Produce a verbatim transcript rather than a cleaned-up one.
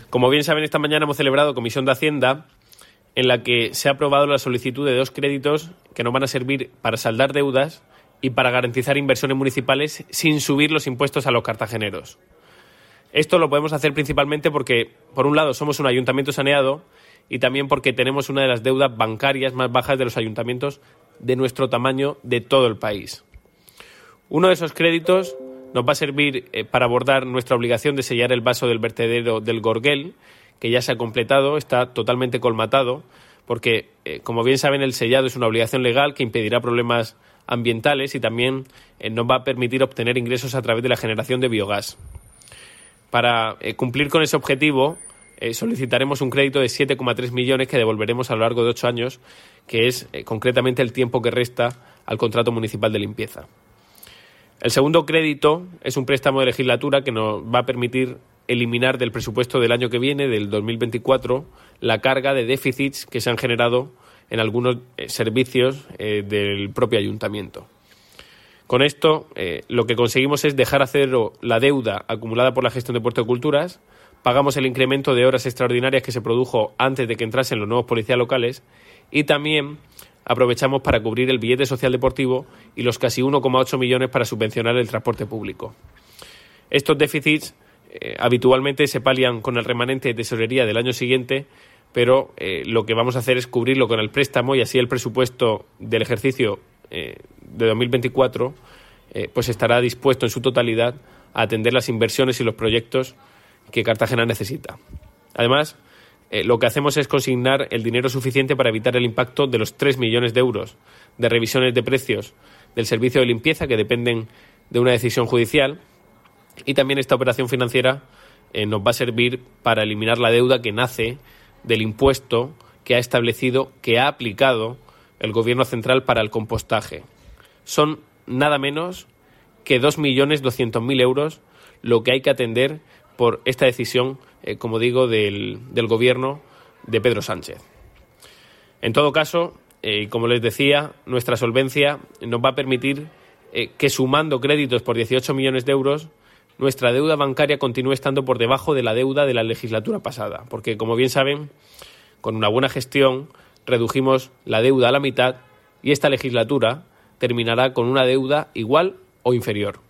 Como bien saben, esta mañana hemos celebrado Comisión de Hacienda, en la que se ha aprobado la solicitud de dos créditos que nos van a servir para saldar deudas y para garantizar inversiones municipales sin subir los impuestos a los cartageneros. Esto lo podemos hacer principalmente porque, por un lado, somos un ayuntamiento saneado y también porque tenemos una de las deudas bancarias más bajas de los ayuntamientos de nuestro tamaño de todo el país. Uno de esos créditos nos va a servir eh, para abordar nuestra obligación de sellar el vaso del vertedero del Gorguel, que ya se ha completado, está totalmente colmatado, porque, eh, como bien saben, el sellado es una obligación legal que impedirá problemas ambientales y también eh, nos va a permitir obtener ingresos a través de la generación de biogás. Para eh, cumplir con ese objetivo, eh, solicitaremos un crédito de siete coma tres millones que devolveremos a lo largo de ocho años, que es eh, concretamente el tiempo que resta al contrato municipal de limpieza. El segundo crédito es un préstamo de legislatura que nos va a permitir eliminar del presupuesto del año que viene, del dos mil veinticuatro, la carga de déficits que se han generado en algunos eh, servicios eh, del propio ayuntamiento. Con esto, eh, lo que conseguimos es dejar a cero la deuda acumulada por la gestión de Puerto de Culturas, pagamos el incremento de horas extraordinarias que se produjo antes de que entrasen los nuevos policías locales y también aprovechamos para cubrir el billete social deportivo y los casi uno coma ocho millones para subvencionar el transporte público. Estos déficits eh, habitualmente se palian con el remanente de tesorería del año siguiente, pero eh, lo que vamos a hacer es cubrirlo con el préstamo y así el presupuesto del ejercicio eh, de dos mil veinticuatro eh, pues estará dispuesto en su totalidad a atender las inversiones y los proyectos que Cartagena necesita. Además, eh, lo que hacemos es consignar el dinero suficiente para evitar el impacto de los tres millones de euros de revisiones de precios del servicio de limpieza que dependen de una decisión judicial, y también esta operación financiera eh, nos va a servir para eliminar la deuda que nace del impuesto que ha establecido, que ha aplicado el Gobierno central para el compostaje. Son nada menos que dos millones doscientos mil euros lo que hay que atender por esta decisión, eh, como digo, del, del Gobierno de Pedro Sánchez. En todo caso, eh, como les decía, nuestra solvencia nos va a permitir eh, que, sumando créditos por dieciocho millones de euros, nuestra deuda bancaria continúe estando por debajo de la deuda de la legislatura pasada, porque, como bien saben, con una buena gestión redujimos la deuda a la mitad y esta legislatura terminará con una deuda igual o inferior.